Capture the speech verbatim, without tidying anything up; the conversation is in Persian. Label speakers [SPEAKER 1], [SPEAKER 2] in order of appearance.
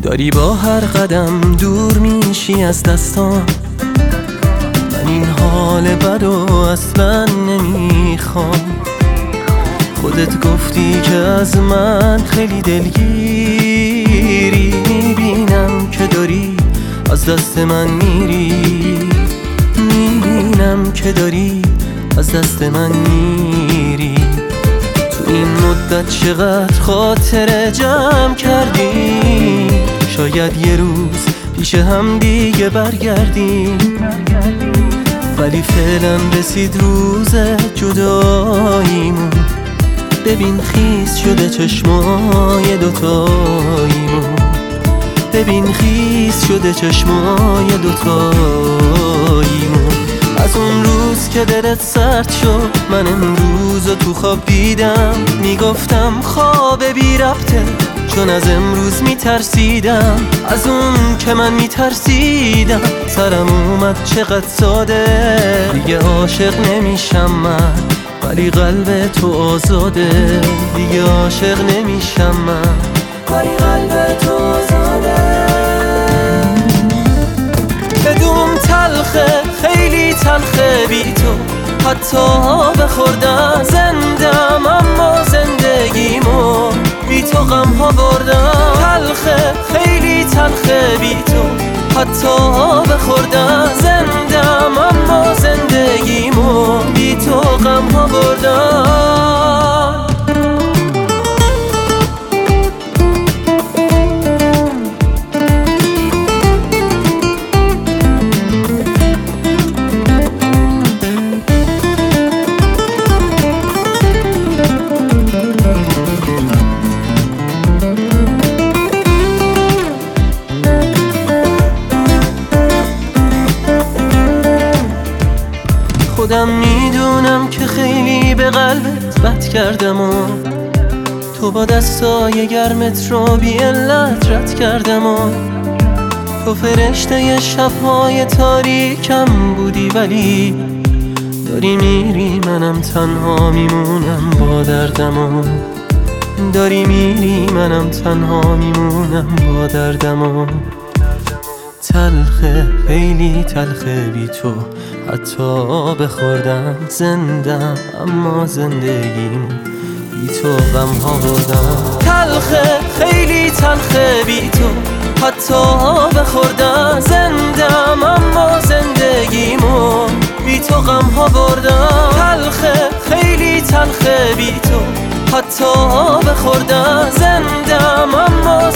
[SPEAKER 1] داری با هر قدم دور میشی از دستام. من این حال بدو اصلا نمیخوام. خودت گفتی که از من خیلی دلگیری، میبینم که داری از دست من میری، میبینم که داری از دست من میری. تو این مدت چقدر خاطره جمع کردیم، شاید یه روز پیش هم دیگه برگردیم، ولی فعلا رسید روز جداییمون. ببین خیس شده چشمای دوتاییمون، ببین خیس شده چشمای دوتاییمون. از اون روز که دلت سرد شد من امروز رو تو خواب دیدم، میگفتم خواب بی ربطه چون از امروز میترسیدم. از اون که من میترسیدم سرم اومد چقدر ساده. دیگه عاشق نمیشم من ولی قلب تو آزاده، دیگه عاشق نمیشم من ولی قلب تو آزاده. بدون تلخه خیلی تلخه بی تو، حتی بخوردم زندم اما زندگیمو بی تو غم ها بردم. تلخه خیلی تلخه بی تو، حتی بخوردم زندم اما زندگیمو بی تو غم ها بردم. خودم میدونم که خیلی به قلبت بد کردم و تو با دستای گرمت رو بی علت رد کردم و تو فرشته شبهای تاریکم بودی، ولی داری میری منم تنها میمونم با دردم و داری میری منم تنها میمونم با دردم و تلخه خیلی تلخه بی تو، حتی بخوردم زندم اما زندگیم بی تو غم ها بردم. تلخه خیلی تلخه بی تو، حتی بخوردم زندم اما زندگیمو بی تو غم ها بردم. تلخه خیلی تلخه بی تو، حتی بخوردم زندم اما